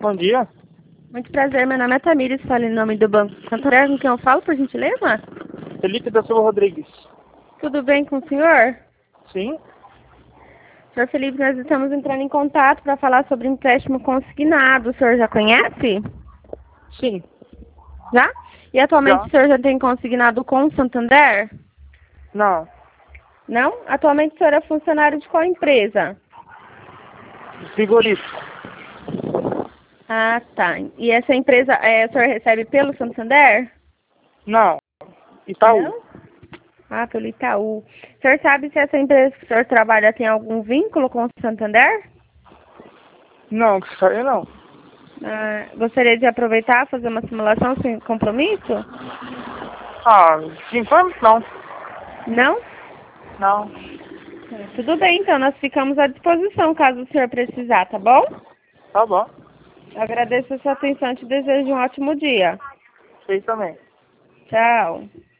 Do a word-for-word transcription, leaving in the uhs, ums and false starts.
Bom dia. Muito prazer, meu nome é Tamires, falo em nome do Banco Santander, com quem eu falo, por gentileza? Felipe da Silva Rodrigues. Tudo bem com o senhor? Sim? Senhor Felipe, nós estamos entrando em contato para falar sobre empréstimo consignado. O senhor já conhece? Sim. Já? E atualmente Já? o senhor já tem consignado com o Santander? Não. Não? Atualmente o senhor é funcionário de qual empresa? Frigorífico. Ah, tá. E essa empresa, é, o senhor recebe pelo Santander? Não. Itaú. Não? Ah, pelo Itaú. O senhor sabe se essa empresa que o senhor trabalha tem algum vínculo com o Santander? Não, que isso aí não. Ah, gostaria de aproveitar e fazer uma simulação sem compromisso? Ah, de enquanto não. Não? Não. Tudo bem, então nós ficamos à disposição caso o senhor precisar, tá bom? Tá bom. Eu agradeço a sua atenção e te desejo um ótimo dia. Sei também. Tchau.